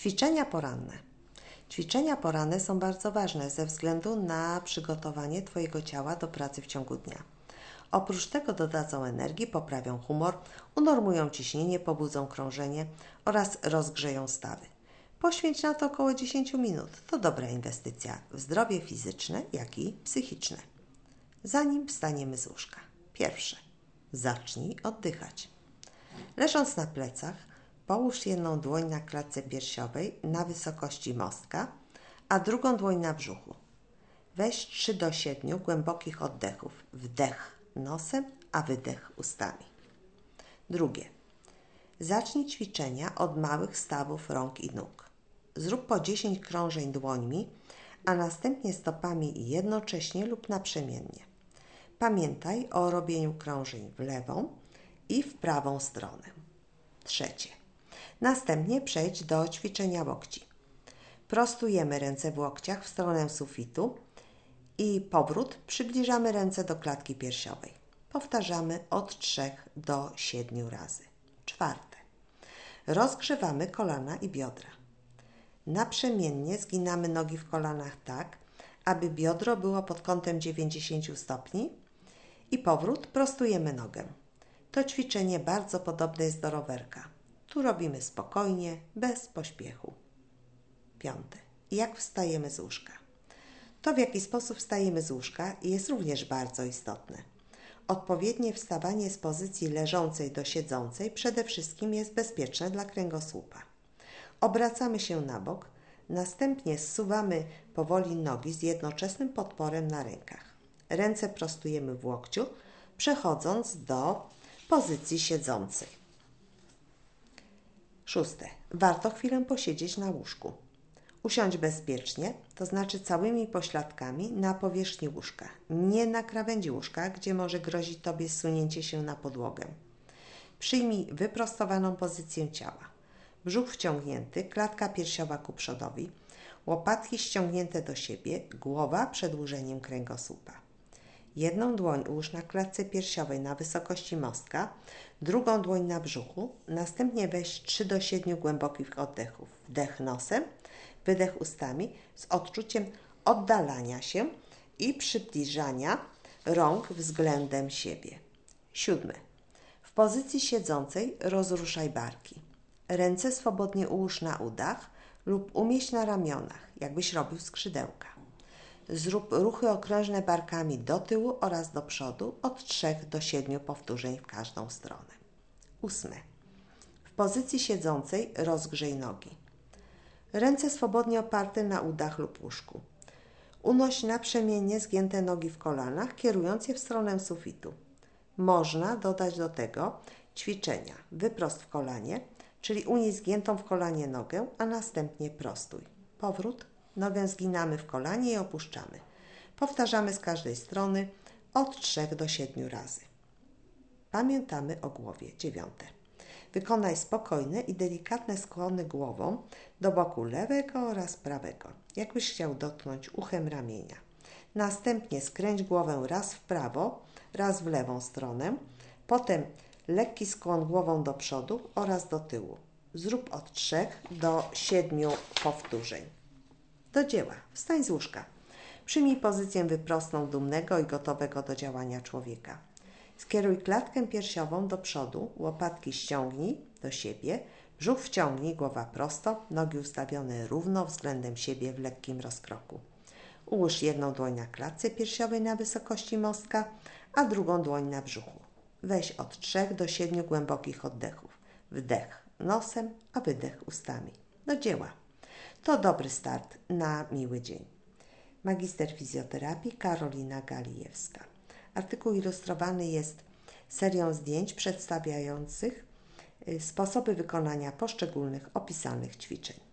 Ćwiczenia poranne. Ćwiczenia poranne są bardzo ważne ze względu na przygotowanie Twojego ciała do pracy w ciągu dnia. Oprócz tego dodadzą energii, poprawią humor, unormują ciśnienie, pobudzą krążenie oraz rozgrzeją stawy. Poświęć na to około 10 minut. To dobra inwestycja w zdrowie fizyczne, jak i psychiczne. Zanim wstaniemy z łóżka. Pierwsze. Zacznij oddychać. Leżąc na plecach, połóż jedną dłoń na klatce piersiowej na wysokości mostka, a drugą dłoń na brzuchu. Weź 3 do 7 głębokich oddechów. Wdech nosem, a wydech ustami. Drugie. Zacznij ćwiczenia od małych stawów rąk i nóg. Zrób po 10 krążeń dłońmi, a następnie stopami jednocześnie lub naprzemiennie. Pamiętaj o robieniu krążeń w lewą i w prawą stronę. Trzecie. Następnie przejdź do ćwiczenia łokci. Prostujemy ręce w łokciach w stronę sufitu i powrót przybliżamy ręce do klatki piersiowej. Powtarzamy od 3 do 7 razy. Czwarte. Rozgrzewamy kolana i biodra. Naprzemiennie zginamy nogi w kolanach tak, aby biodro było pod kątem 90 stopni i powrót prostujemy nogę. To ćwiczenie bardzo podobne jest do rowerka. Tu robimy spokojnie, bez pośpiechu. Piąte. Jak wstajemy z łóżka? To, w jaki sposób wstajemy z łóżka, jest również bardzo istotne. Odpowiednie wstawanie z pozycji leżącej do siedzącej przede wszystkim jest bezpieczne dla kręgosłupa. Obracamy się na bok, następnie zsuwamy powoli nogi z jednoczesnym podporem na rękach. Ręce prostujemy w łokciu, przechodząc do pozycji siedzącej. Szóste. Warto chwilę posiedzieć na łóżku. Usiądź bezpiecznie, to znaczy całymi pośladkami na powierzchni łóżka, nie na krawędzi łóżka, gdzie może grozić Tobie zsunięcie się na podłogę. Przyjmij wyprostowaną pozycję ciała. Brzuch wciągnięty, klatka piersiowa ku przodowi, łopatki ściągnięte do siebie, głowa przedłużeniem kręgosłupa. Jedną dłoń ułóż na klatce piersiowej na wysokości mostka, drugą dłoń na brzuchu, następnie weź 3 do 7 głębokich oddechów. Wdech nosem, wydech ustami z odczuciem oddalania się i przybliżania rąk względem siebie. 7. W pozycji siedzącej rozruszaj barki. Ręce swobodnie ułóż na udach lub umieść na ramionach, jakbyś robił skrzydełka. Zrób ruchy okrężne barkami do tyłu oraz do przodu od 3 do 7 powtórzeń w każdą stronę. 8. W pozycji siedzącej rozgrzej nogi. Ręce swobodnie oparte na udach lub łóżku. Unoś naprzemiennie zgięte nogi w kolanach, kierując je w stronę sufitu. Można dodać do tego ćwiczenia wyprost w kolanie, czyli unieś zgiętą w kolanie nogę, a następnie prostuj. Powrót. Nogę zginamy w kolanie i opuszczamy. Powtarzamy z każdej strony od 3 do 7 razy. Pamiętamy o głowie. 9. Wykonaj spokojne i delikatne skłony głową do boku lewego oraz prawego, jakbyś chciał dotknąć uchem ramienia. Następnie skręć głowę raz w prawo, raz w lewą stronę, potem lekki skłon głową do przodu oraz do tyłu. Zrób od 3 do 7 powtórzeń. Do dzieła. Wstań z łóżka. Przyjmij pozycję wyprostną dumnego i gotowego do działania człowieka. Skieruj klatkę piersiową do przodu, łopatki ściągnij do siebie, brzuch wciągnij, głowa prosto, nogi ustawione równo względem siebie w lekkim rozkroku. Ułóż jedną dłoń na klatce piersiowej na wysokości mostka, a drugą dłoń na brzuchu. Weź od 3 do 7 głębokich oddechów. Wdech nosem, a wydech ustami. Do dzieła. To dobry start na miły dzień. Magister fizjoterapii Karolina Galijewska. Artykuł ilustrowany jest serią zdjęć przedstawiających sposoby wykonania poszczególnych opisanych ćwiczeń.